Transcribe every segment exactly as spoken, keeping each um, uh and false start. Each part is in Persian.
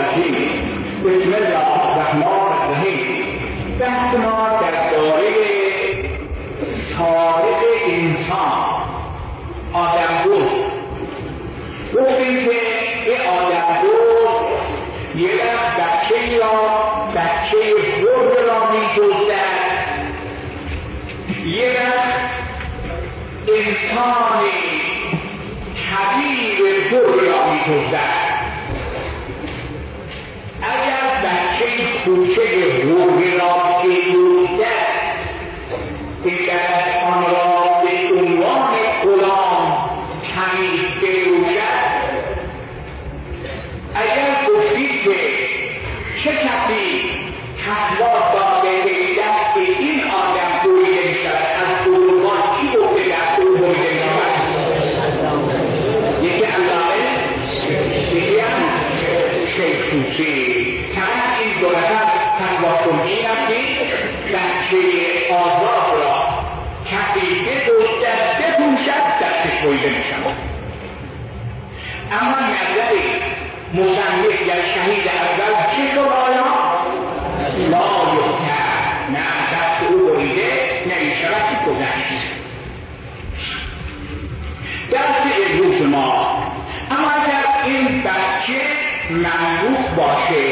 الرجیم. بسم الله الرحمن الرحیم. بحث ما درباره سارق انسان آدم بود. گفتیم که این آدم بود یه وقت بچه را بچه برد را می دزدد، یه وقت انسان کبیر برد را می دزدد. اگر بچه کوچه برد را بدزدد دیگر آن را به عنوان غلام تمیز بفروشد. اگر گفتید که چه کسی تقوا داده به دست این آدم بریده میشود، از قربان کی گفته دست او بریده میشود؟ یکی علامه، یکی هم شیخ طوسی. فقط این دو نفر تقوا کنی رفتید بچه آزاد را کسی بدزدد بفروشد دستش بریده میشود. اما نظر مصنف یا شهید اول چه شد آیا؟ لا یفتر، نه دست او بریده نمیشود که گذشت. درس امروز ما، اما اگر این بچه مملوک باشه،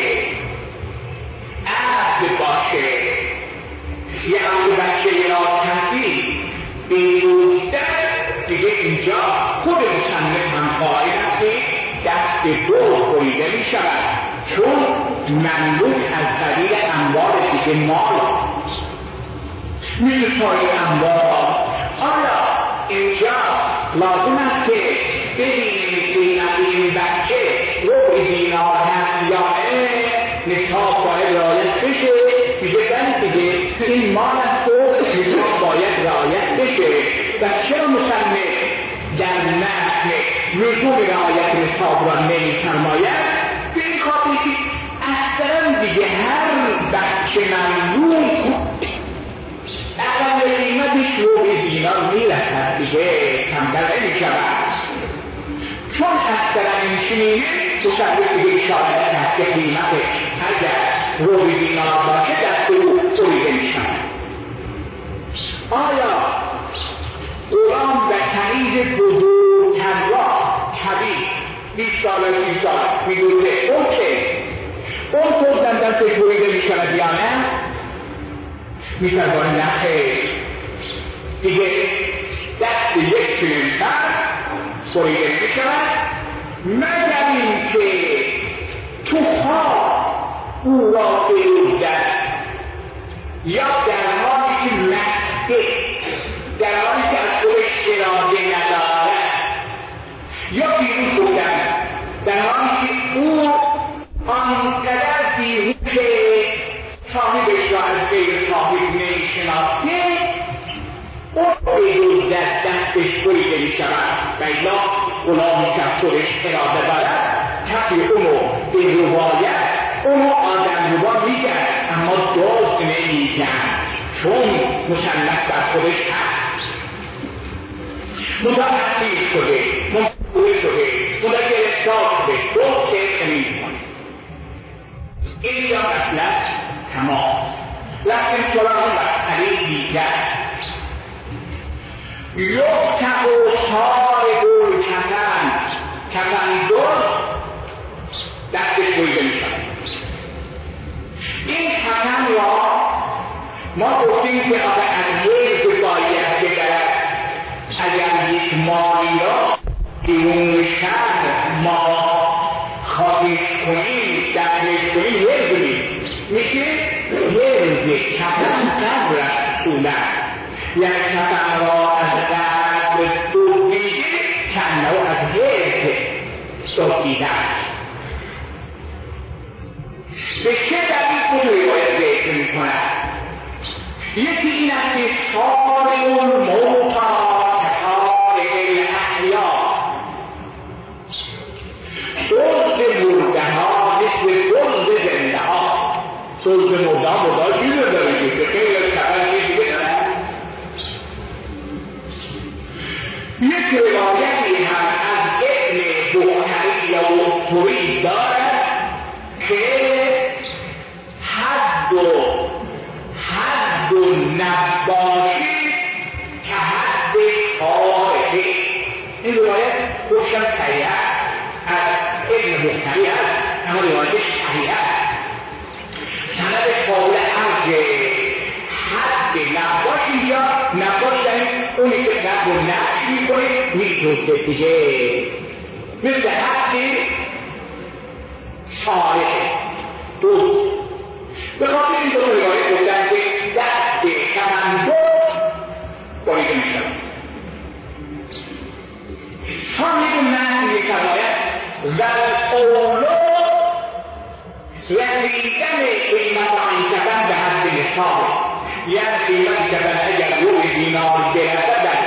عبد باشه، یه عبد بچه را تحقیق بیرودن، دیگه اینجا خود مصنف هم قائل است دست دو بریده می شود، چون مملوک از قبیل اموال دیگه مال مثل سایر اموال. آیا اینجا لازم است که ببینیم قیمت این بچه ربع دینار هست یا نصاب باید رعایت بشه؟ میگه بله دیگه این مال است و نصاب باید رعایت بشه. و چرا مصنف در متن لزوم رعایت نصاب را نمی‌فرماید؟ به این خاطر که اصلا دیگه هر بچه مملوک اقل قیمتش ربع دینار میرسد، دیگه کمتر نمی‌شود. چون اصلا این چنینه مصنف دیگه اشاره کرد که قیمتش اگر ربع دینار باشه دست او بریده می‌شود. آیا غلام و کنیز بزرگتر را کبیر بیست سال سی سال میدوزه اون که اون توزن دستش بریده میشود یا نه؟ میفرماید نه خیر، دیگه دست یک چنین فرد بریده میشود مگر این که تو خواب او را بریدد یا در حالی که مسته، در حالی که از خودش اراده ندارد، یا بیرون بودن در حالی که او آنقدر بیهوشه صاحبش را از غیر صاحب نمیشناسه، او بیرون در دستش بریده میشود. و الا غلامی که از خودش اراده دارد کفی اونو به روایت اونو آدم روبا میگرد، اما دزد نمیگرد، چون مصنف بر خودش هست، متأثیر شده، منفوه شده، خدا گرفتار شده، دزد که نمیکنه. این یا مطلب تمام. لکن سراغ مسئله دیگر یقطع صاحب الکفن، کفن دزد دستش بریده میشود. این کفن را ما گفتیم که آقا از حیث باید بگرد. اگر یک مالی را بیرون شهر ما خواهش کنیم دفنش کنیم حیث کنیم، میشه حیث کفن قبر رسوله، یعنی کفن را از قبر دزدیده کنه و از حیث دزدیده است. به چه دلیل خود روایت ذکر می‌کند؟ یکی این است که صارم الموتا کصارم الاحیا، دزد مرده ها مثل دزد زنده ها. دزد مرده ها مرده ها چیزی داره که خیلی از کفن دیگه دارن. یک روایتی هم از ابن بخاری و طوری دارد که حد و حد و نباشی که حد خارقی. این روایت خوشم صحیح از ابن مختری هست، اما روایتش صحیح هست. سند قابل عرض حد نباشی یا نباشی اونی که نب و نبش میکنه میدوزه دیگه، مثل حدی صالحه دوست. به خاطر این دو روایت گفتن که دست کمندو بریده میشود. صاحب نحوی روایت و اولو رسیدن قیمت آن جبن به حد نصاب، یعنی قیمت جبن اگر روی دینار برسد در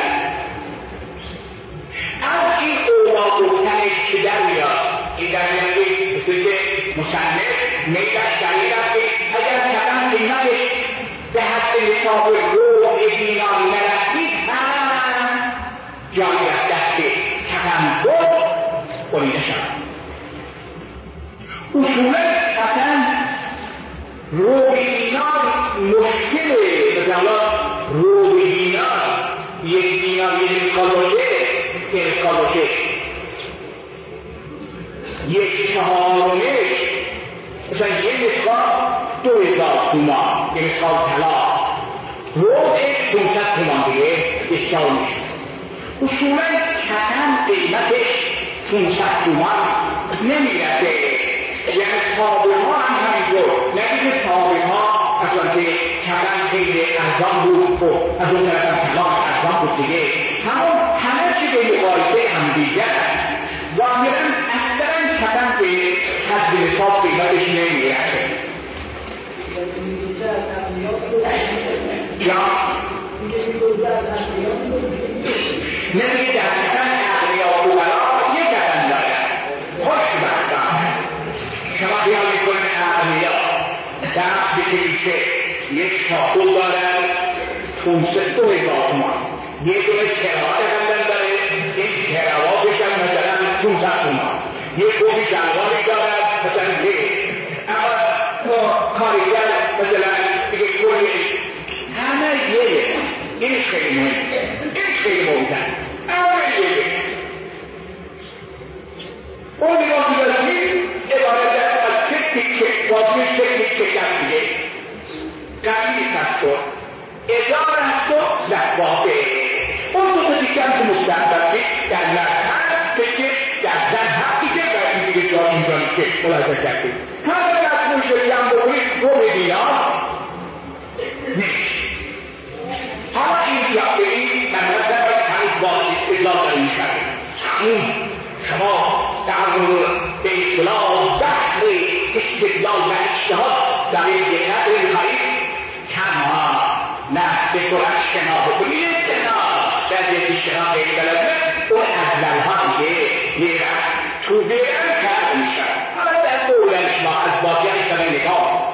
از این اولا گفتن که در میاد این در میاد مثل که مصنف میدش دلیل است که اگر جبن قیمتش به حد نصاب روی دینار نرسید هم جایی از دست جبن بود بریده شد. اصولا قطعا روی دینار مشکله، مثلا روی دینار یک دینار یک مسکال باشه یک مسکال باشه یک چهارمش مثلا یک مسکال دو هزار تومان، یک مسکال طلا روی پونصد تومان دیگه یک چهارمش. اصولا قطعا قیمتش پونصد تومان نمیرسه. یعنی صابر ها هم همینطور، نمیده صابر ها اصلا که کلم خیلی ارزان بود و از اون طرف هم کلام ارزان بود دیگه، همون همه چی به مقایسه هم دیگه ظاهرا اکثرا کلم به حد نصاب قیمتش نمیرسه. یا نمیده در کلم اغنیا و برا یک کلم دارد خوشبختانه. شما خیال میکنید اغنیا دست به کلیسه یک چاقو دارد پونصد دو هزار تومان، یک دونه کراوات هم داره، این کراواتش هم مثلا پونصد تومان، یک کوفی شلواری دارد مثلا یک، اما کارگر مثلا دیگه کلی همه یه این خیلی مهم، این خیلی مهمتر، همه یه اون نگاه می‌دارید عبارت از چه تیکه بازیش چه تیکه کرد دیگه قوی هست و ادار هست و لحباته. اون دو تا تیکه هم که مستقبلی در مرد که در زن هم دیگه در این دیگه جا اینجانی که ملاحظه کردید همه از موشدی هم بکنید رو به دینار نیست. حالا این جابهی من نظر هنوز بازی اضافه داری میشد همون شما در به اصطلاح بحر استدلال و اجتهاد در این جهت می‌خواهید کمها نه به طورش شنا بکنید شنا در یک شنا غیر بلده اون اولها دیگه یه تو بیرن کرد میشن. حالا در دولت ما از باقی همین نگاه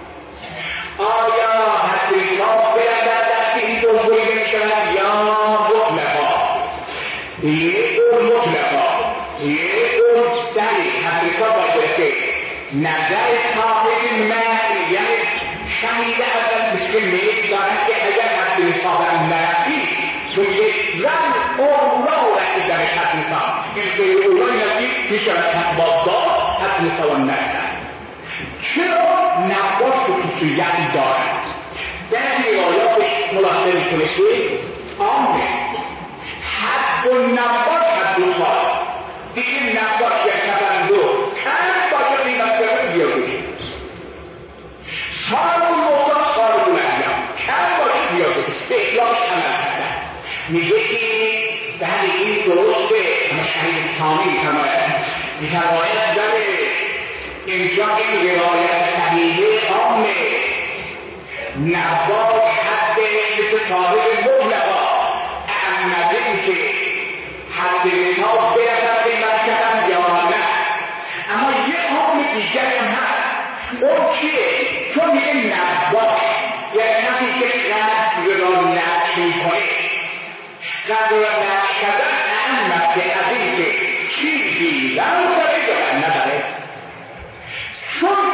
آیا حتی ما باید در دست این دو بریده میشن یا مطلقا یه اون مطلقا یه اون دلی حقیقت باشه که نظر صاحب مرئی یعنی شهید اول بسکه میل دارد که اگر حد صاحب مرئی تو یک زن اولا رسید در حد نصاب این که اولا نزدیک میشود تقباد دار حد نصاب نرسد. چرا نباش و خصوصیتی دارد؟ در روایاتش ملاحظه میکنه که آمه حد و نباش حد و صاحب دیگه نباش یک نبندو کم باشه قیمت کنه بیاروش سال و موضوع سال و نبیم کم باشه بیاروش به احلاش عمل کردن میگه که به همه این درسته همه شهید ثانی فرماید میفرماید در اینجا این روایت صحیحه عامه نباش حد مثل صاحب مطلقا احمده که حد نصاب برسد قیمت کردن یا نه. اما یه عامل دیگر هم هست اون چیه؟ چون میگه نباش یعنی نفی که قدر را نقش میکنه. قدر را نقش کردن احمده از این که چیزی در داره یا نبره. چون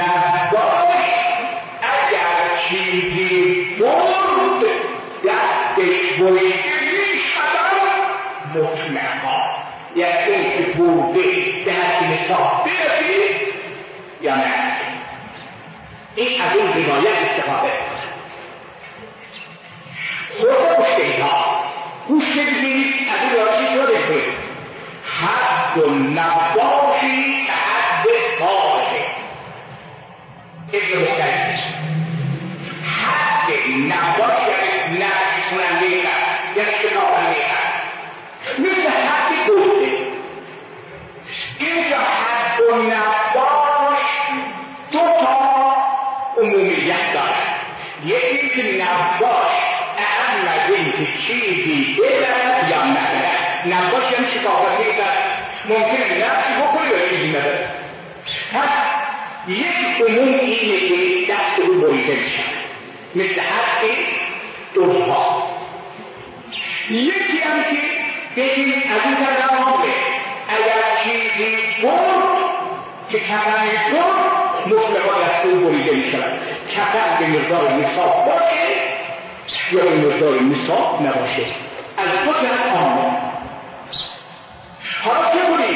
نباش اگر چیزی برد دستش بریده میشود مطلقا، یعنی اون که برده به حد نصاب برسید یا نه. این از اون حمایت استفاده کنه. خورده مشکلی ها گوش بگیرید از این راشی شده که حد و نباشی حد باشه. این مختلف حد نباشی یعنی نفش کننده هست، یعنی شناخنده هست، مثل حدی گفته. اینجا حد و نباش دو تا عمومیت دارد. یکی که نباش اهم از این که چیزی بدرد یا ندرد. نباش یعنی شکافتی دارد، ممکنه نفسی بکنه یا چیزی ندارد. پس یک عموم اینه که دست رو بریده میشن، مثل حد دوها. یکی هم که بگیم از این طرح آمده اگر چیزی برد که کمرنی برد مطلقا دست رو بریده میشن. کمر به مقدار نصاب باشه یا به مقدار نصاب نباشه. از دو جهت آمده. حالا چه کنیم؟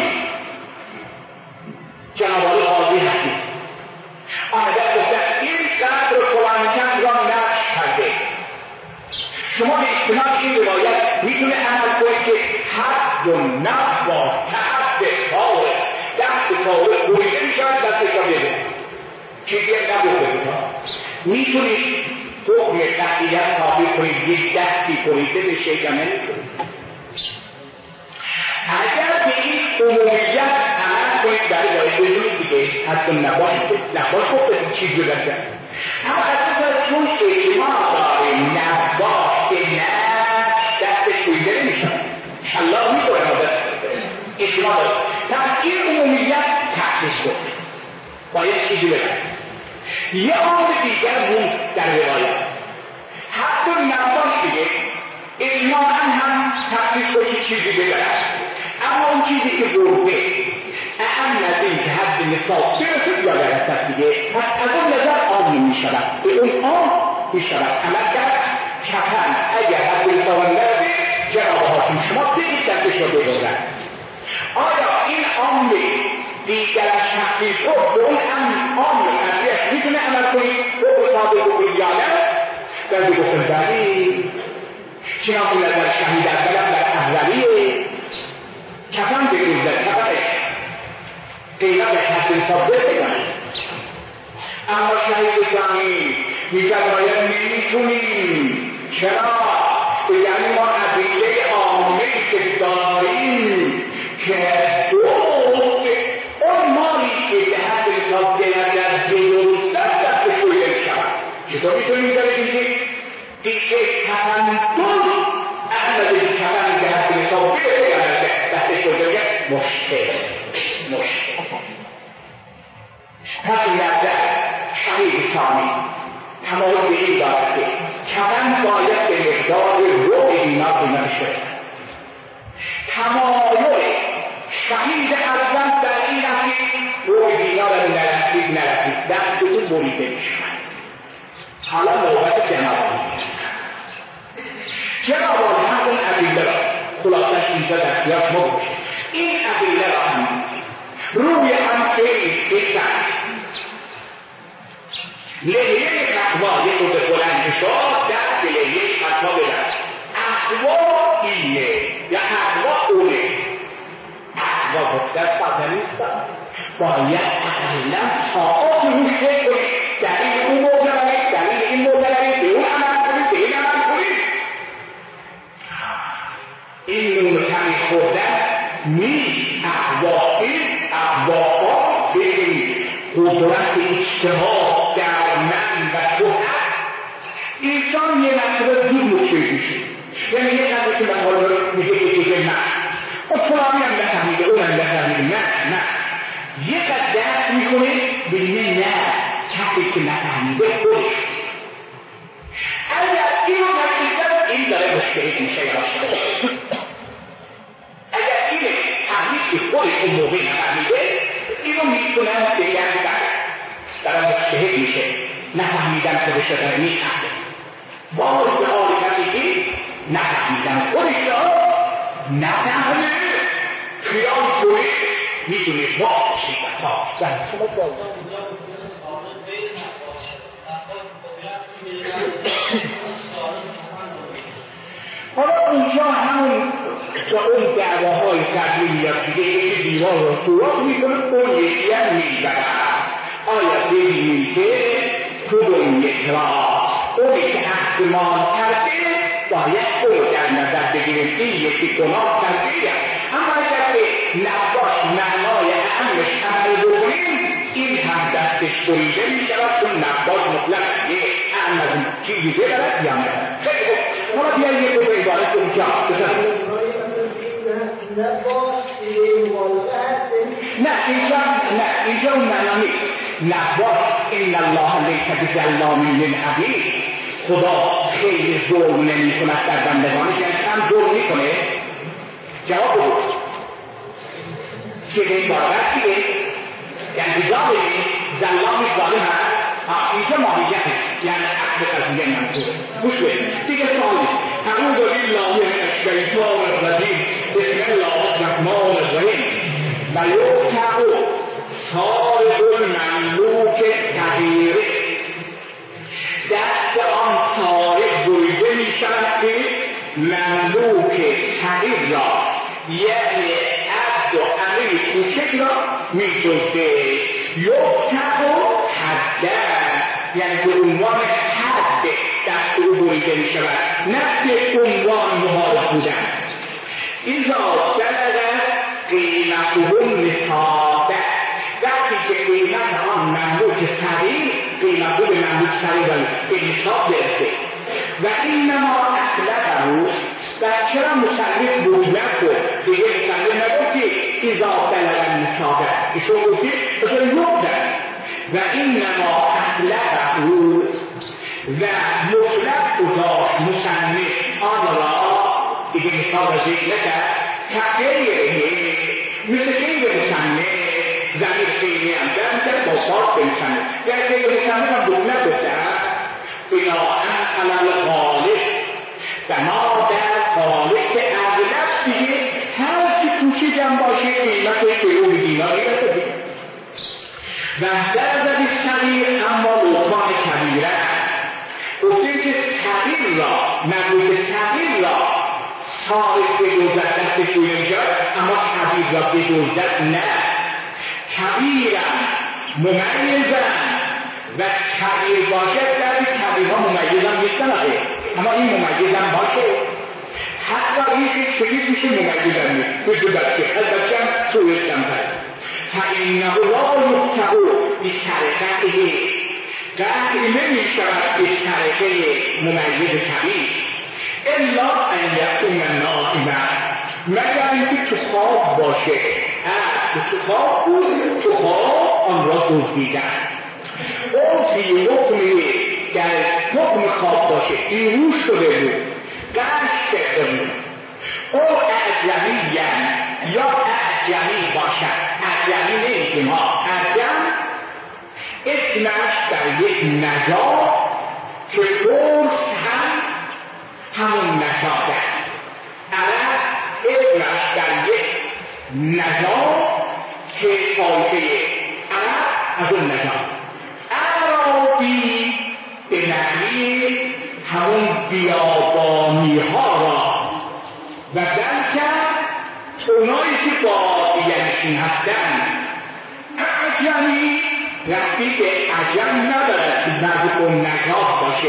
جناب آقای قاضی هستیم آمدن گفتن این قدر فلانکن را نقش کرده. شما به اجتماع این روایت میتونه عمل کنید که حد و نباش حد فاوره دست فاوره بریده میشن دستش را بیده چیزی هم نبوده بودن. میتونید حکم تحقیقت ثابت کنید یک دستی بریده بشه یا نمیتونید. اگر به این عمومیت عمل کنید در باید بزنید دیگه حد و نباش نباش خود چیزی رو دارد. اما اصلا چون اجتماع داره نباش که نفس دستش بریده نمیشن الله میکنه اجتماع داره. پس این عمومیت تحقیق کنید باید چیزی بدن. یه آمد دیگر بود در روایت حد و نباش دیگه اجماعاً هم تحقیق کنید چیزی بدن. اما اون چیزی که برده اهم از این که حد نصاب برسد یا برسد دیگه پس از اون نظر عام می شود، به اون عام می شود. عمل کرد کفن اگر حد نصاب نرده جناب حاکم شما بگید دستش رو ببرد. آیا این عام دیگر شخصی رو به اون هم عام نظریش میتونه عمل کنید رو صادق و بیانه در بگفتن داری چنان که نظر شهید از بلند در اولیه کفن بگیرید در کفنش قیمتش حد حساب بگیرید. اما شهید ثانی میگه باید نمیتونیم. چرا؟ یعنی ما عدیده عامه که داریم که دوست اون مالی که به حد حساب گرد از بیرون دست دست شویده میشود. چطور میتونیم داریم که دیگه کفن دوست احمد کفن به حد حساب بگیرد دست شویده مشکل مشکل. پس نظر شهید ثانی تمایل به این دارد که کفن باید به مقدار روح دینا قیمتش بشود. تمایل شهید اول در این است که روح دینا را نرسید نرسید دستتون بریده میشود. حالا نوبت جنابان جنابان همون ادله را خلاصش اینجا در اختیار شما باشید. این ادله را هم روی هم خیلی بسند لیه تقوی یک رو به بلند شد دست به لیه تقوی بدن. اقوا اینه یا اقوا اونه. اقوا گفتن ساده نیست باید اقلا طاقات روش فکر کنید دلیل اون موضوع برید دلیل این موضوع برید به اون عمل کنید به این عمل کنید. این نون کمی خوردن نیست. اقوا این اقوا ها بگید قدرت اجتهاد در من و تو هست. انسان یه مرتبه دور مشکل میشه. یعنی یه قدر که من حالا میگه که که من اون فلانی هم نفهمیده اون هم نفهمیده نه نه یه قدر درست میکنه بینه نه کسی که نفهمیده خودش. اگر این رو نفهمیده این داره مشکلی میشه باشه. اگر این تحمیل که خودش اون موقع نفهمیده اینو میتونن بگن بر برای مجتهد میشه، نفهمیدن خودش را داره میخنده. وای به حال کسی که نفهمیدن خودش را نفهمه خیال کنه میتونه واقعی و تا زن شما حالا اونجا همون با اون دعواهای قبلی میاد دیگه یکی دیوار رو سوراخ میکنه اون یکی هم میبرد. آیا ببینیم که کدوم یک را اونی که احتمال کرده باید او در نظر بگیریم این یکی گناه کرده. اما اگر که نباش معنای اهمش عمل بکنیم این هم دستش بریده میشود چون نباش مطلق یه اهم از اون چیزی ببرد یا نه. خیلی خوب حالا بیایی یه دو عبارت اونجا نه اینجا نه اینجا اون معنا نیست. نباش ان الله لیس بظلام للعبید، خدا خیلی ظلم نمی کند در بندگانش. یعنی هم ظلم می کنه؟ جواب بود چه این بارد دیگه یعنی ظالمی ظلامی ظالم هست اینجا ماهیت یعنی عقل قضیه منظوره. گوش بید دیگه سوالی اعوذ بالله من الشیطان الرجیم بسم الله الرحمن الرحیم و یقطع صارب المملوک صغیر، دست آن صارب بریده می شود که مملوک صغیر را یعنی عبد و امیر کوچک را می دزده. یقطع حدن یعنی به عنوان حد دست او بریده می شود نه به عنوان مهارت بودن. اینجا بلغ قیمتهم نصابه، وقتی که قیمت آن مملوک صغیر قیمت او به مملوک صغیر به نصاب برسه و اینما اطلقه و چرا مصنف مطلق شد دیگه مصنف نگفت که اذا بلغ النصابه ایشون گفتی اصلا یقدر و اینما اطلقه و مطلق گذاشت مصنف آن را دیگه مثال را ذکر نکرد تغییره مثل که مصنف زمین خیلی هم در با صاحب به مصنف یعنی که مصنف هم مطلق گفتن بناهن علال غالب و ما در غالب که اغلب دیگه هر چی کوچی جمع باشه قیمت قیوم دیناری رسه و در زدی صغیر اما لطفان کبیره گفتیم که صغیر را مملوک صغیر را صارف به دوزد دست شویم جد اما کبیر را به دوزد نه کبیرم ممیزم و کبیر باشد در کبیرها ممیزم نیستن آخه اما این ممیزم باشه حتی این شکلی میشه ممیزم نیست به دو بچه از بچه هم سویستم هست فإنه لا یقطع بسرقته قطع نمی شود بسرقه ممیز کبیر الا ان یکون نائما مگر اینکه تو خواب باشه از تو خواب بود تو خواب آن را دزدیدن اون فی حکمی در حکم خواب باشه بیهوش شده بود قش کرده بود او اعجمی یا اعجمی باشد اعجمی نیستیم ها اعجم اسمش در یک نژاد که فرس هم همون نژاد است عرب اسمش در یک نژاد که طایفه عرب از اون نژاد عربی به معنی همون بیابانی ها را و بلکه اونایی که بادیه‌نشین هستن اعجمی وقتی که عجم ندارد که بعد اون نژاد باشه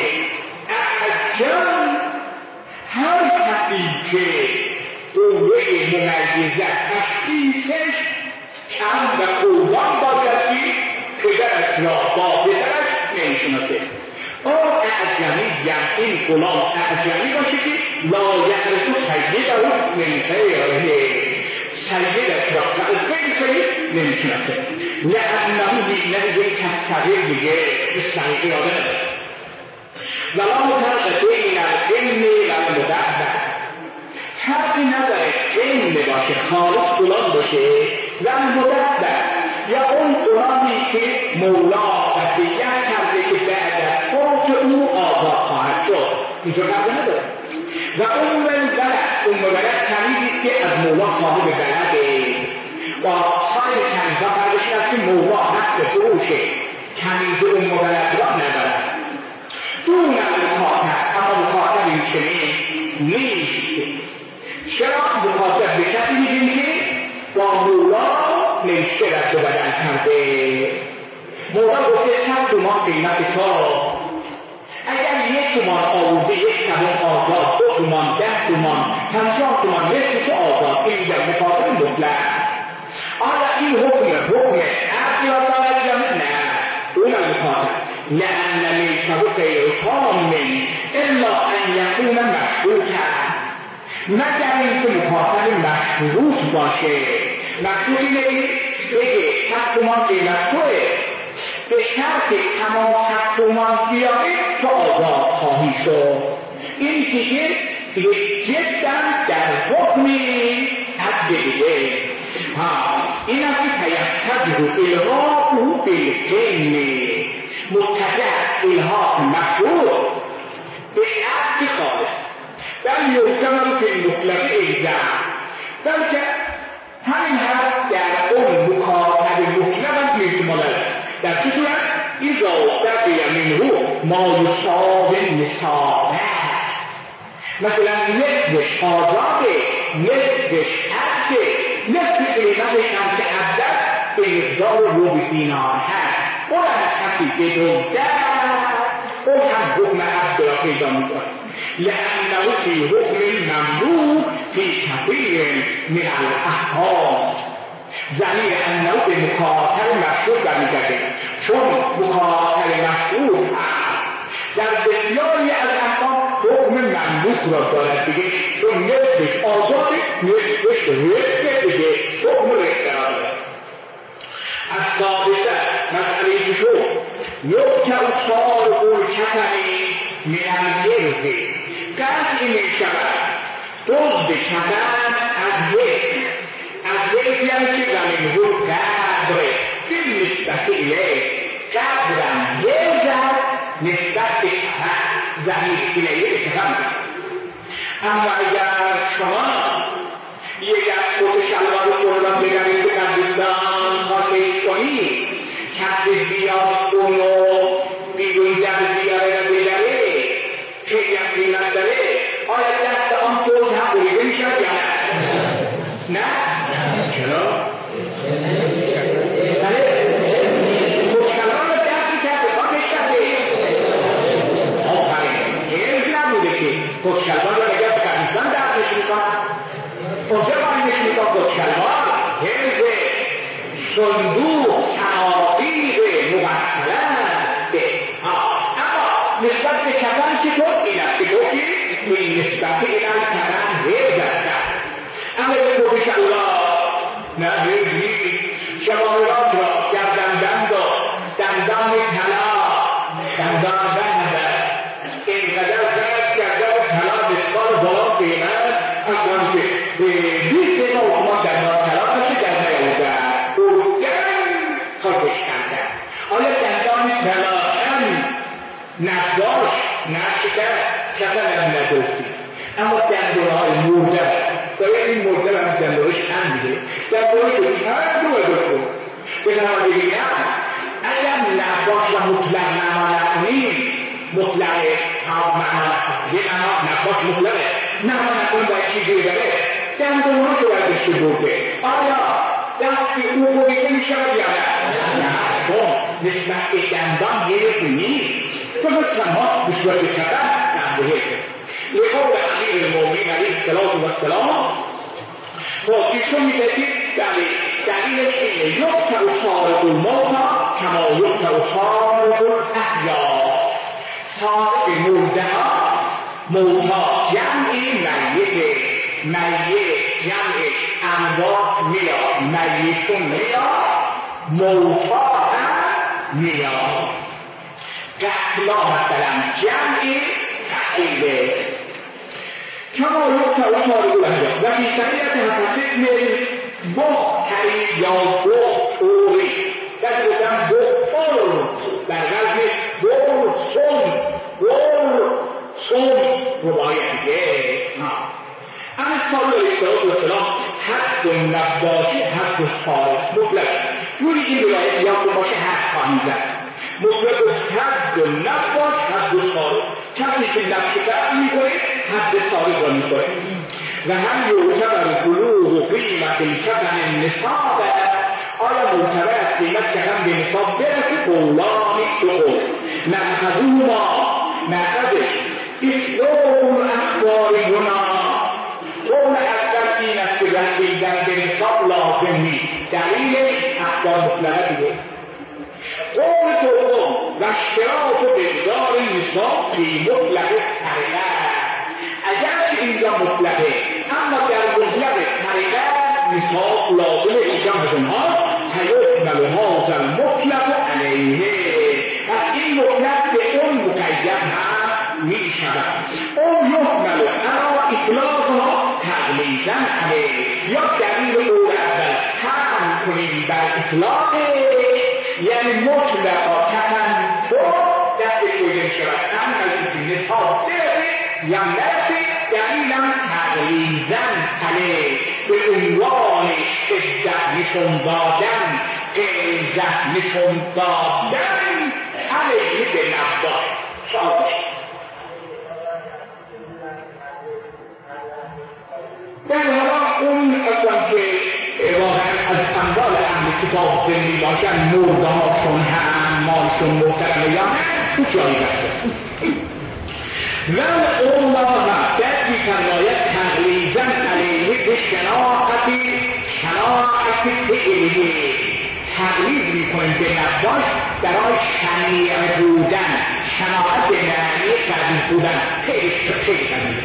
اعجم هر کسی که قوه ممیزه تشخیصش کم و قوان باشد که پدرش را با پدرش نمیشناسه او اعجمی یعنی این غلام اعجمی باشه که لا یعرف سیده او من غیره سیدش را از غیر نمیشناسه لعنه بی‌نظر کالصغیر دیگه به صغیر آدم ولا فرق بین العلم و المدبر فرقی نداره علم باشه خالص فلان باشه و المدبر یا اون قرآنی که مولا وصیت کرده که بعد از فوت او آزاد خواهد شد، اینجا قبل نداره. و اون ولد اون ولد کنیزی که از مولا صاحب بلده با سایر کنیزها فرقش این است که مولا حق فروش کنیز اون ولد را ندارد. دون مخاطب، اما مخاطب این چنین نیست. چرا مخاطب به کسی میگیم که با مولا نوشته رد و بدل کرده. مولا گفته چند تومان قیمت تو، اگر یک تومان آورده یک تومان آزاد، دو تومان، ده تومان، پنجاه تومان نصف تو آزاد، این در مخاطب مطلق. آیا این حکم حکم عبد یا دارد یا نه؟ اون مخاطب لأن ملکه غیر تام الا ان یکون مشروطا، مگر اینکه مخاطب مشروط باشه. مشروط اینه بگه صد تومان قیمت توه، به شرط تمام صد تومان بیاره تو آزاد خواهی شد. این دیگه جدا در حکمی حد دیگه. این است که تیتجر الحاقه بالجن، متجه الحاق مشروط به عبد قادر بل یحتمل فی المطلق اجزاء، بلکه همین حد در اون مخاطب مطلق هم احتمال است. در چه صورت؟ اذا بقی منه ما یساوی نصابه، مثلا نصفش آزاده، نصفش عبده، نصف قیمتش هم که عبده به مقدار روبع دینار هست، اون هم کسی بدونده اون هم حکم عبد را پیدا میکنه. لأنه فی حکم ممنوع فی کثیر من الاحکام. ضمیر انه به مخاطب مشروط برمیگرده، چون مخاطب مشروط در بسیاری از احکام حکم ممنوع را دارد دیگه، چون نصفش آزاده، نصفش رزقه دیگه، حکم رزقه را دارد. از ثابته مسئله شو یکتر صارق الکفنی من الجرد، قطع میشود دزد کفن از یک از یک یعنی که زمین رو قدر فی نسبت الیه، قدرم جرد نسبت به کفن، زمین الیه به کفن. اما اگر شما یک از خود شلوار قرآن بگرید به قدردان خاطش کنید، کسی بیاد اونو بیرون در بیاره و بگره خیلی هم قیمت داره، آیا دست آن خود هم بریده میشد یا نه؟ نه؟ چرا؟ خودشلوار رو دست کرده خاطش کرده آفرین، هرز نبوده که خودشلوار رو نگه بکردستان دستش میکنم اونجا باید میکنم خودشلوار هرزه صندوق سنابیر مبطلت. اما نسبت به کفن چطور این است که گفتی این نسبت به این کفن هرز است. اما به خودشلوار نه هرزی شمارات را گردندن و دندان طلا دندان بند اینقدر زرد کرده و طلا بسیار بالا قیمت اصلا که بیست دقیقه حکومت دندان طلا کسی در نیاوردن بودن خواهش کردن. آیا دندان طلا هم نقداش نشکر کسل هم نداشتی، اما دندانهای مرده باید این مرده هم دندانش هم دیگه دندانش رو چند رو ادار کن بکنم دیگه نه. اگر نقداش و مطلق نمانت نیست، مطلق هم معنی یه نقداش مطلقه نمانت اون باید چیزی داره دندانها رو برداشته برده. آیا دستی او بریده می شود یا نه؟ نه کن نسبت به دندان یه نیست، تو تنها به صورت کردن نمبوهه لقول امیر المؤمنین علیه السلام خب ایشون میگه دلیلش اینه یکتر صارق الموتا کما یکتر صارق الاحیا، صارق مرده ها موتا جمعی میت، میت جمعش اموات میاد، میتون میاد، موتا هم میاد. قتلا مثلا جمعی قتیله کما یکتر صارق الاحیا و بی سریعت حفظت بختری یا بخت اوری بعد گفتم بخور در وزن بخور سن بخور سن رباعیت دیگه. اما سال علیه السلام حد نباشی حد خارج مطلق جوری این روایت یاد باشه حد خواهیم زد مطلق حد نباش حد خارج کسی که نفس درد میکنه حد خارج را میکنه. و هم یعتبر بلوغ قیمت الکفن نصاب آیا معتبر است قیمت کفن به نصاب برسه؟ قولانی دو قول نحفظوما نحفظش اطلاق اخبار گناه. قول اول این است که رسیدن به نصاب لازم نیست دلیل اخبار مطلقه دیگه. قول دوم و اشتراط مقدار نصاب فی مطلق طریقه اگر که اینجا مطلقه اما در مطلق طریقه نصاب لازم اینجا هزونها هیکمل هذا المطلق علیه پس این مطلق به اون مقید هم می شود. اون یکمل اما اطلاقها تقلیداً علیه یا دلیل قول اول هم کنیم بر اطلاق یعنی مطلقا تفنفر دست شده شود هم نزدیک نصاب برده یا نرسه دلیلم تقلیداً علیه به عنوان شدت نشون دادن غلظت نشون دادن علیه به نباش شاید در حالا اون اصلا که واقعا از اموال اهل کتاب زندگی باشن مردهاشون هم مالشون مرتقل یا تو جایی بسته ول الله در میفرماید تقلیداً علیه به شناعتی شناعت فعلی تقلید میکنیم به نباش برای شنیع بودن شناعت به معنی قدیم بودن خیلی خیلی قدیم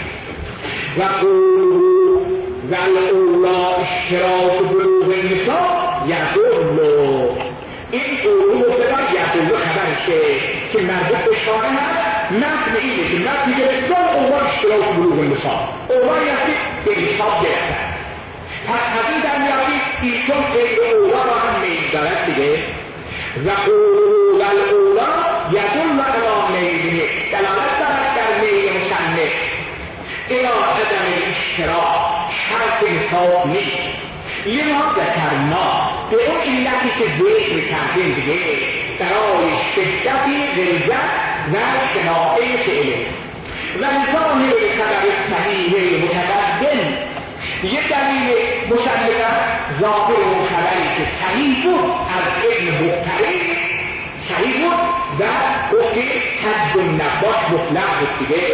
و قولو ول الله اشتراط بلوغ النصاب یدل این قولو مبتدا یدل خبرشه که مربوط به شانه هست متن اینه که متن میگه دل الله اشتراط بلوغ النصاب الله یعنی به نصاب گرفتن. پس از این در میادی ایشون غیر اولا را هم میل دارد دیگه و قولو ول اولا یدل علی میله دلالت دارد در میل مصنف الى عدم اشتراط شرط نصاب نیست. یه ما ذکرنا به اون علتی که ذکر کردیم دیگه برای شدتی غلظت و شناعه فعله و ظاهر خبر صحیح متقدم یه دلیل مصنف ظاهر اون خبری که صحیح بود از ابن مقتدی صحیح بود و گفت حد نباش مطلق بود دیگه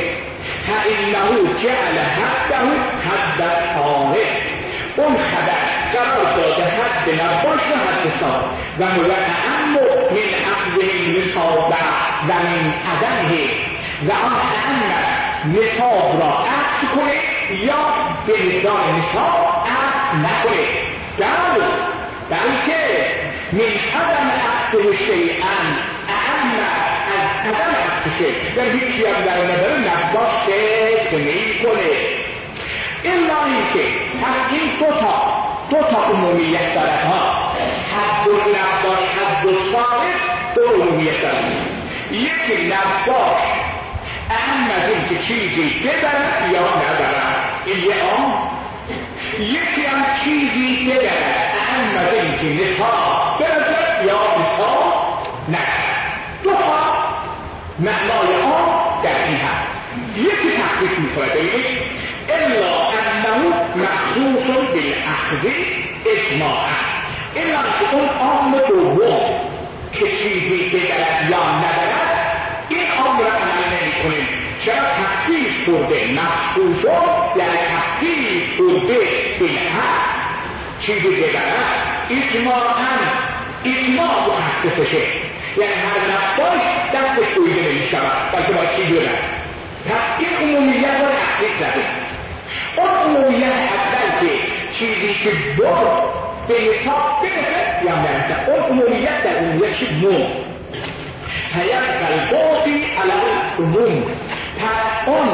فإنه جعل حده حد الطارق اون خبر قرار داده حد نباش و حد صار و متعم من اخذ نصاب و من عدمه و آن اهم نصاب را اخذ کنه یا به مقدار نصاب اخذ نکنه در بلکه من عدم اخذ شیئا اهم از عدم اخذ شیء در هیچی هم در نداره نباش که نمی کنه الا اینکه پس این دو تا دو تا عمومیت دارد ها حد نباش حد صارف دو عمومیت دارد یکی نباش اهم از این که چیزی ببرد یا نبرد این یه آن یکی هم چیزی ببرد اهم از این که نصاب برد یا نصاب نبرد دو تا معنای آن در این هست یکی تحقیق می کنه ببینید الا انه مخصوص بالاخذ اجماعا الا که اون عام دوم که چیزی ببرد یا نبرد این عام را عمل نمی کنیم چرا تحقیق برده مخصوص یعنی تحقیق برده بالاخذ چیزی ببرد اجماعا اجماع مخصصشه یعنی هر نباش دستش دویده نمی شود بلکه باید چیزی ببرد پس این عمومیت را تحقیق زده اون عمومیت اول که چیزی که برد به نصاب برسد یا نرسد اون عمومیت در عمومیت چی نوم هیت قلباتی علی عموم پس اون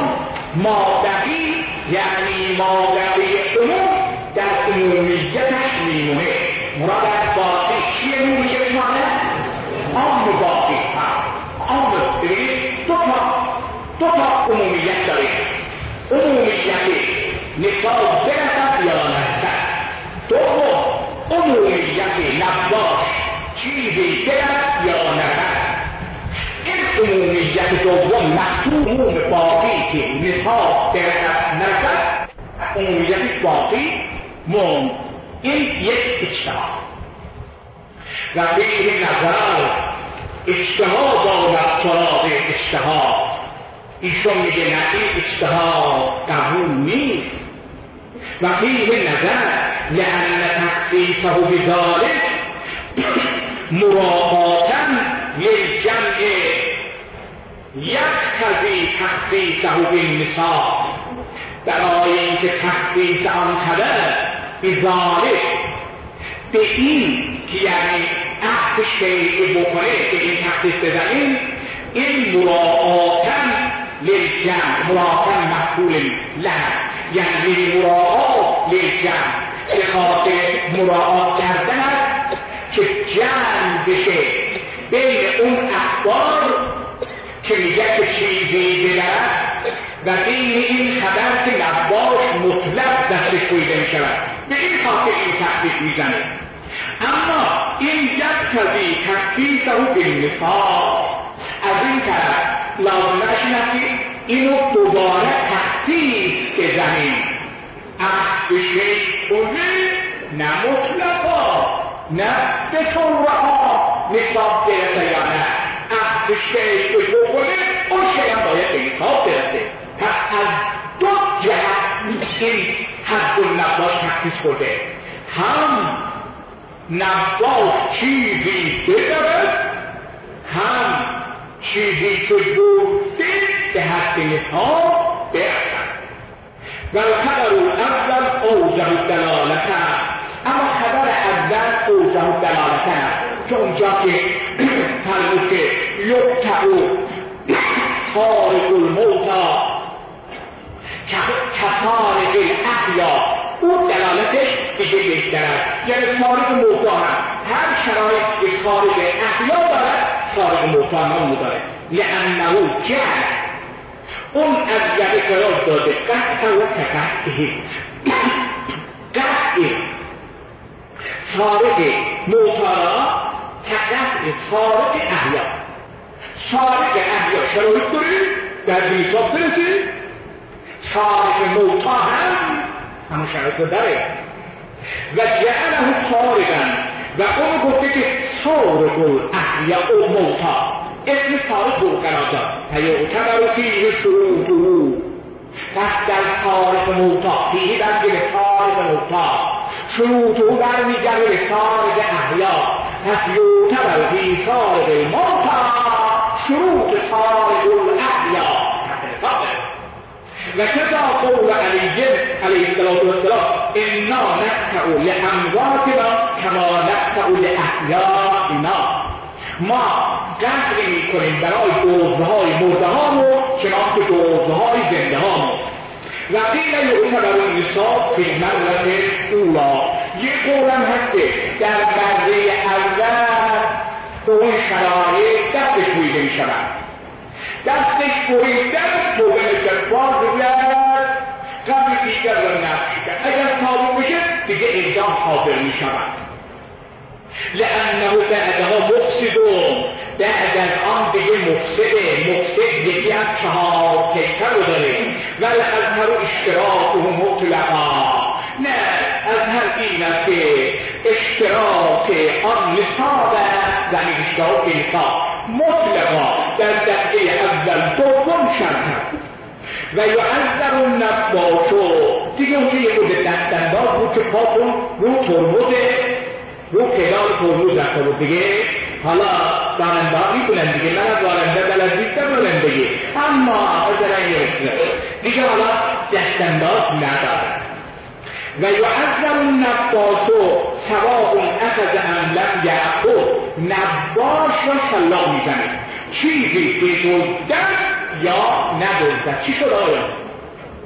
مابقی یعنی مابقی عموم در عمومیتش میمونه مراد از باقی چیه نوری که بشانه؟ عام باقی عام ببینید دو تا دو تا عمومیت داره. عمومیت نصاب برسد یا نرسد. دوم عمومیت نباش چیزی برسد یا نرسد. این عمومیت دوم محصول عموم باقی که نصاب برسد نرسد عمومیت باقی مون این یک اجتهاد و فیه نظر اجتهاد آمد سراغ اجتهاد. ایشون میگه نه این اجتهاد قبول نیست و فیه نظر لأن تخصیصه بذلك مراعاتا للجمع یقتضی تخصیصه بالنصاب. برای اینکه تخصیص آن طلب بذلك به این که یعنی عقد شیعی بکنه که این تخصیص بزنیم این مراعاتا للجمع مراعاتا مفعول له یعنی مراعات للجمع به خاطر مراعات کردن است که جمع بشه بین اون اخبار که میگه که چیزی برد و بین این خبر که نباش مطلق دستش کویده میشود. به این خاطر این تخصیص میزنه. اما این یقتضی تخصیصه بالنصاب از این طرف لازمش نکنید اینو دوباره تخصیص بزنیم. عقد شیعونه نه مطلقا نه به طورها نصاب برسه یا نه. عقد شیعی بکنه اون شیعی باید به نصاب برسه. پس از دو جهت این حد النباش تخصیص کرده. هم نباش چیزی بدارد هم چیزی که گفته به حد نصاب برسد. و الخبر اول اوجه الدلالت اما خبر اول اوجه الدلالت است که اونجا که فرمود که یقطع صارق الموتی کسارق الاحیا اون دلالتش دیگه بهتر است. یعنی صارق موتی هم هر شرایط که صارق احیا دارد صارق موتی هم داره. لأنه جهل اون از یعنی قرار داده قطع و تقطعه قطع صارق موتی را تقطع صارق احیا. صارق احیا شرایط داره در بیساب برسه. صارق موتی هم همون شرایط رو داره و جعله صارقا و اون گفته که صارق الاحیا و موتی اسم صارق رو قرار داد. فیعتبر فیه شروطه پس در صارق موتی فیه در گره صارق موتی شروطه برمیگرده به صارق احیا. پس یعتبر فیه صارق موتی شروط صارق الاحیا و کذا قول علی علیه السلام انا نقطع لامواتنا کما نقطع لاحیائنا. ما قطع میکنیم برای دزدهای مرده هامون چنانکه دزدهای زنده هامون. و قیل یعتبر النصاب فی المرة اولا یک قولم هست در مرحله اول به اون شرایط دستش بریده میشود. دستش بریدن توبه جبار بگوید قبل دیگر و نفشیدن اگر ثابت بشه دیگه اعدام صادر میشود. لأنه بعدها مفسدون بعد از آن دیگه مفسده. مفسد یکی از چهار کیفر رو داره. ولی از هر اشتراک و مطلقا نه از هر این است که اشتراک آن نصاب زمین اشتراک نصاب مطلقا در درجه اول دوم شرط و یعذر النباشو دیگه اونجا یه خود دستنداز بود که پاکون رو ترمزه رو پدال ترمز رفته بود دیگه. حالا دارنده ها میکنن دیگه من از دارنده بلد بیشتر بلند دیگه اما از درنگ رسیده دیگه حالا دستنداز نداره. و یعذر النباشو سواء اخذ ام لم یأخذ. نباش را شلاق میزنه چیزی بدزدن یا ندزدن. چی شد آیا؟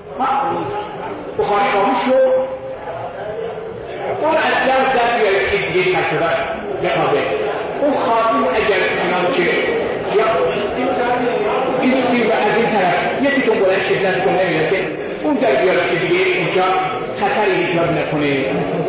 بخاری خاموش شد اون از در در بیاره که دیگه تکرار بخوابه. اون خاتون اگر کنم که یا این سیر و از این طرف یکی تون بلند شدت کن نمیرسه اون در بیاره که دیگه اونجا خطری ایجاد نکنه.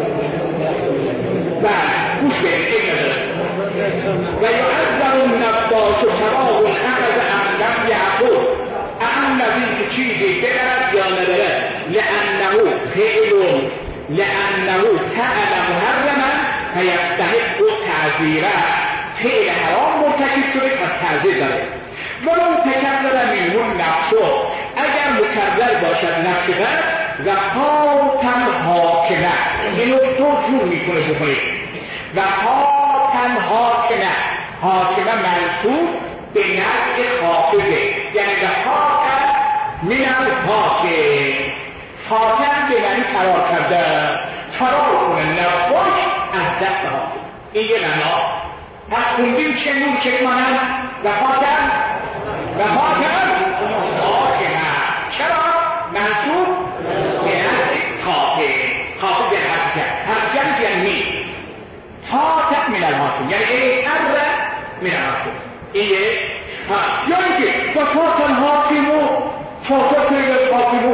و گوش به این نداره و یعذر النبات و تراغ اخذ اعلم یعقوب اهم از این که چیزی دارد یا ندارد لأنه فعل لأنه فعل محرما فیستحق تعذیره فعل حرام مرتکب شده پس تعذیر داره. ولو تکرر منه نفسه اگر مکرر باشد نفسه و قاطن حاکمه اینو دو جور میکنه بکنید و قاطن حاکمه حاکمه منصوب به نفع حافظه یعنی به حاکم من الحاکم حاکم به معنی فرار کرده فرار کنه نفسش از دست حاکم. این یه معنا. پس خوندیم چه نور چه مانند و حاکم و حاکم حاکمه چرا؟ منصوب به نفع حاکم حاکم به حرکت حرکت یعنی حاکم من الحاکم یعنی این امر من الحاکم. این ها یعنی که و فاطن حاکمو فاطن حاکمو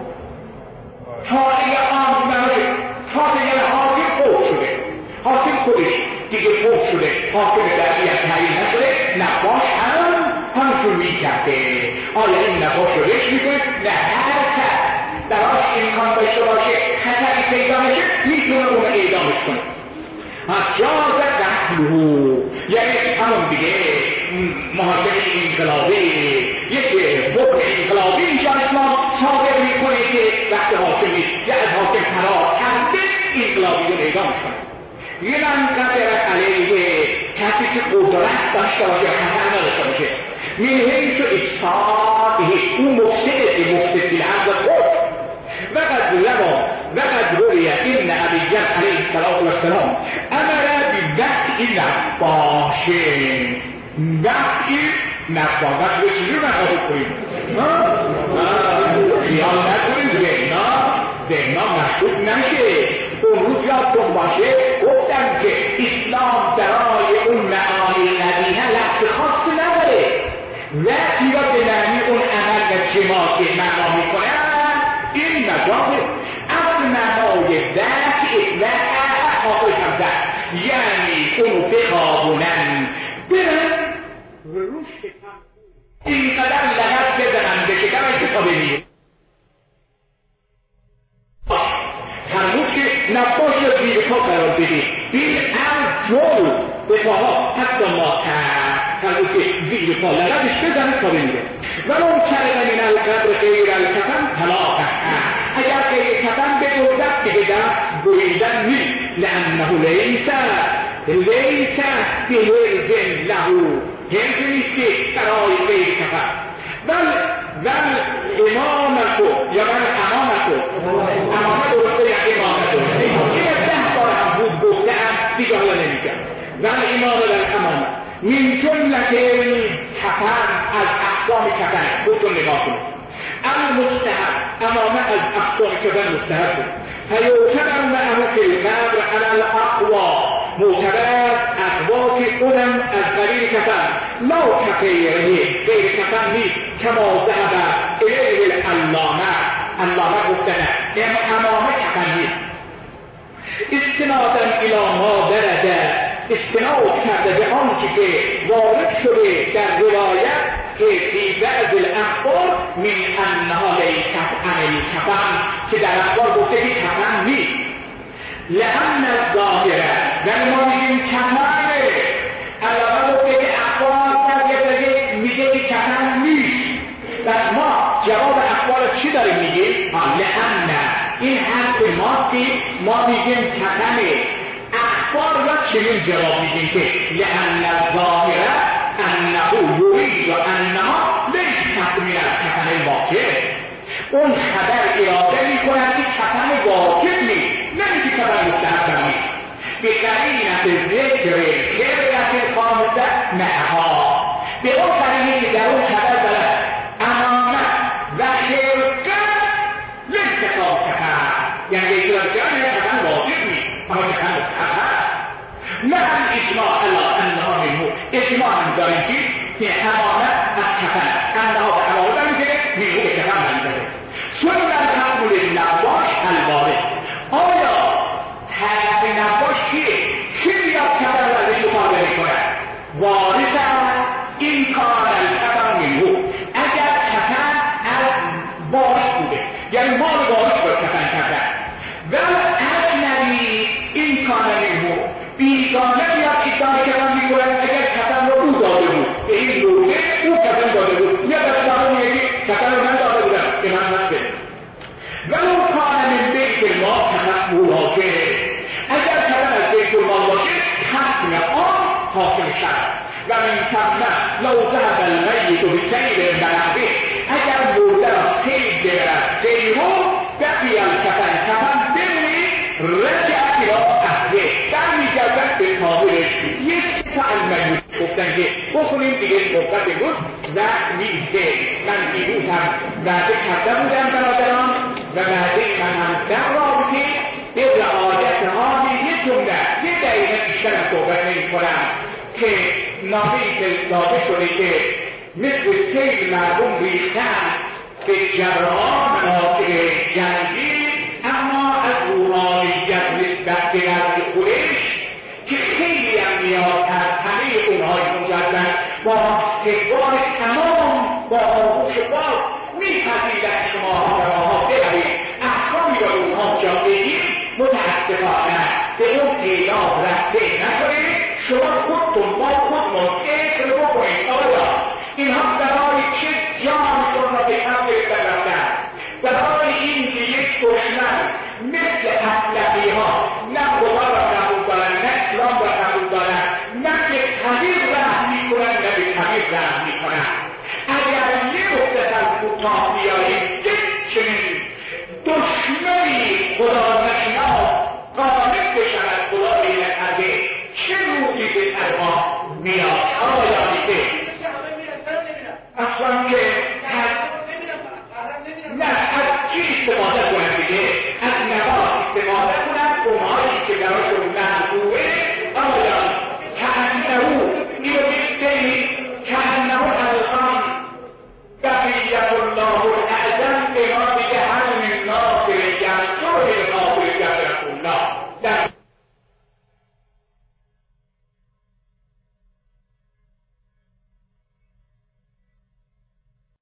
فاطن آم منه فاطن یعنی حاکم فوق شده حاکم خودش دیگه فوق شده حاکم دردیت تعیین نشده نباش هم همچون میکرده. آیا این نباش رو ریش میکنه؟ نه هر کس دراش امکان داشته باشه خطری پیدا میشه میتونه اون اعدامش کنه. جاز قتله یعنی همون دیگه محاکمه انقلابی یک حکم انقلابی اینجا اسلام صادر میکنه که وقت حاکمی یا از حاکم فرار کرده انقلابی رو اعدامش کنه. یه انقدر علیه کسی که قدرت داشته باشه خطر نداشته باشه من حیث افساده اون مفسد مفسد فی الارض خود وقد روى وقد روی ان ابی علیه السلام امر بوقت نباش وقت نباش به چیزی رو نخواهد کنیم خیال نکنیم ذهنا ذهنا مشروط نشه. اون روز یادتون باشه گفتم که اسلام برای اون معانی قدیمه لفظ خاصی نداره وقتی را به معنی اون عمل و جماع که معنا میکنن این مجازه اصل معنای دست اطلاع آخرش هم دست یعنی اونو بخوابونن برن روش اینقدر لغت بزنن به شکم اتفاقی میگه فرمود که نباش رو زیر پا قرار بدید این ارجل به پاها حتی ما فرمود که زیر پا لغتش بزنید تا بمیره ولو کرد من القبر غیر الکفن طلاقه اگر غیر کفن بگردد دیگه دست بریدن نیست لانه لیسه لیسه بهرزن لهو هرز نیست که برای غیر کفن بل بل امامتو یا من امامتو امامت درسته یا امامتو این ده بار هم بود گفتم دیگه حالا نمیگم بل امام در امامت من جملت کفن از اقسام کفن خودتون نگاه کنید اما مستحب امامه از اقسام کفن مستحب بود فیعتبر معه فی القبر علی الاقوا معتبر اقوا که اونم از غیر کفن لا کفیره غیر کفن نیست کما ذهب الیه العلامه علامه گفتنه امامه کفن نیست استنادا الی ما درده استناد کرده به آنچه که وارد شده در روایت که فی بعض الاخبار من انها لیست عن الکفن که در اخبار گفته که کفن نیست لأن الظاهره ولی ما میگیم کفنه علامه گفته که اخبار کرده میگه که کفن نیست بس ما جواب اخبار چی داریم میگیم؟ لأن این حرف ما که ما میگیم کفنه اخبار را چنین جواب میدیم که لأن الظاهره انه یرید و انها لیست من الکفن الواجب اون خبر اراده میکنند که کفن واجب نیست نمیگه کفن مستحب نیست به قرینت ذکر کبرت خامسه معها به اون قرینه که در اون خبر دارد امامت و خرقت لانتقام کفن یعنی اجرا کردن کفن واجب نیست اما کفن مستحب اجماع هم داریم که حمامت از کفن انها به حمامت هم میکنه نیرو به کفن منزده سنن تقبول نباش الواره آیا طرف نباش کیه؟ چی بیاد کفن ازش مطالبه میکنن؟ وارث هم این کار الکفن نیرو اگر کفن از وارث بوده یعنی مال وارث باید کفن کردن و اجنبی این کار نیرو بیگانه بیاد ادعای کفن میکنن اگر کفن رو او داده بود به این روزه او کفن داده بود یا در میگه کفن رو من داده بودم که من نسته ولو کان من بیت المال کفن مراجعه اگر کفن از بیت المال باشه حکم آن حاکم شد و من کفن لو ذهب المیت بسیر بلده اگر مرده را سیر برد غیرو بقی الکفن کفن بمونی رجعت را اهله در میگردن به کاملش یک تعلمه گفتن که بخونیم دیگه صحبت بود و میزده من دیروز هم وعده کرده بودم برادران و وعده من هم در رابطه به رعایت آنی یک جمله یه دقیقه بیشتر هم صحبت نمی کنم که نامه‌ای که داده شده که مثل سیل مردم ریختن به جراح مناطق جنگی اما از روحانیت نسبت به نزد خودش که خیلی هم نیاز از همه اونهای مجدد با اقبال تمام با آغوش باز میپذیرد شما ها و آها ببرید احکامی را اونها جا بگید متاسفانه به اون پیدا رفته نکنید شما خودتون با خودمون اکر بکنید آیا اینها برای چه جانشون را به هم گرفتن رفتن برای این که یک دشمن مثل اطلقی ها نه خدا را قبول دارن نه اسلام را قبول دارن نه به تغییر رحم میکنن نه به تغییر رحم میکنن اگر یه مدت از کوتاه بیاییم یک چنین دشمنی خدا نشناس قانع بشن از خدا نکرده چه روزی به ارما میاد آیا یادیده